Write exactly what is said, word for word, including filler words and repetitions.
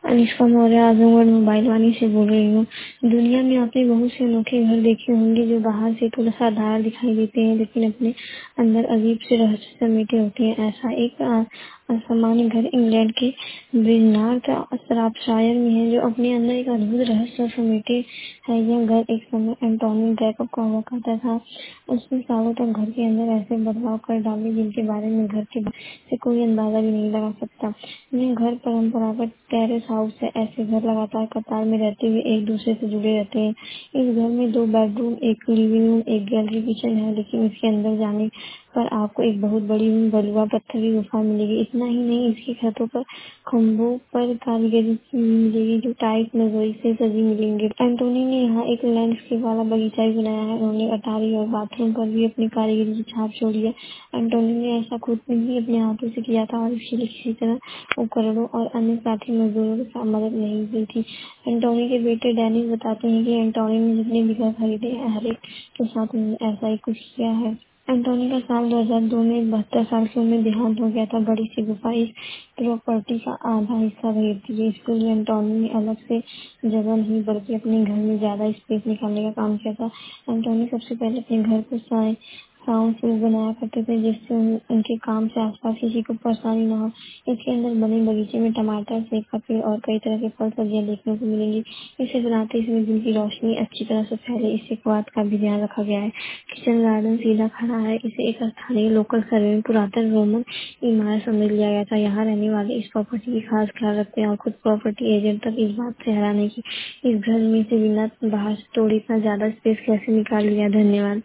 Anushka Maurya Azamgarh mobile Vaani से बोल रही हूँ। दुनिया में आपने बहुत से अनोखे घर देखे होंगे जो बाहर से थोड़ा साधारण दिखाई देते हैं लेकिन अपने अंदर अजीब से रहस्य समेटे होते हैं। ऐसा एक अ, असामान्य घर इंग्लैंड के ब्रिजनार्थ शराबशायर में है जो अपने अंदर एक अद्भुत रहस्य समेटे है। यह घर एक समय एंटोनी जैकब का हुआ करता था। उसने सालों तक घर के अंदर ऐसे बदलाव कर डाले जिनके बारे में घर के बाहर से कोई अंदाजा भी नहीं लगा सकता। यह घर परंपरागत टेरेस हाउस है। ऐसे घर लगातार कतार में रहते हुए एक दूसरे से जुड़े रहते हैं। इस घर में दो बेडरूम, एक लिविंग रूम, एक गैलरी किचन है, लेकिन इसके अंदर जाने पर आपको एक बहुत बड़ी बलुआ पत्थर की गुफा मिलेगी। इतना ही नहीं, इसकी छतों पर खम्भों पर कारीगरी मिलेगी जो टाइट नजोई से सजी मिलेंगे। एंटोनी ने यहाँ एक लैंडस्केप वाला बगीचा भी बनाया है। उन्होंने अटारी और बाथरूम पर भी अपनी कारीगरी की छाप छोड़ी है। एंटोनी ने ऐसा खुद भी अपने हाथों से किया था और इसके लिए किसी तरह उपकरणों और अन्य साथी मजदूरों की सा- मदद नहीं दी थी। एंटोनी के बेटे डेनिस बताते हैं कि एंटोनी ने जितने भी घर खरीदे हैं, हर एक के साथ उन्होंने ऐसा ही कुछ किया है। एंटोनी का साल दो हज़ार दो में बहत्तर साल की उम्र में देहांत हो गया था। बड़ी सी गुफा इस प्रॉपर्टी का आधा हिस्सा घेरती है। इसके लिए एंटोनी ने अलग से जगह नहीं बल्कि अपने घर में ज्यादा स्पेस निकालने का काम किया था। एंटोनी सबसे पहले अपने घर को साए साउंड प्रूफ बनाया करते थे जिससे उन, उनके काम से आसपास किसी को परेशानी न हो। इसके अंदर बने बगीचे में टमाटर, सेब का पेड़ और कई तरह के फल सब्जियां देखने को मिलेंगी। इसे बनाते समय दिन की रोशनी अच्छी तरह से फैले, इससे क्वाद का भी ध्यान रखा गया है। किचन गार्डन सीधा खड़ा है। इसे एक स्थानीय लोकल सर्वे में पुरातन रोमन इमारत समझ लिया गया था। यहाँ रहने वाले इस प्रॉपर्टी की खास ख्याल रखते हैं और खुद प्रॉपर्टी एजेंट तक इस बात से हैरान है कि इस घर में से बिना बाहर से तोड़े इतना ज्यादा स्पेस कैसे निकाल लिया। धन्यवाद।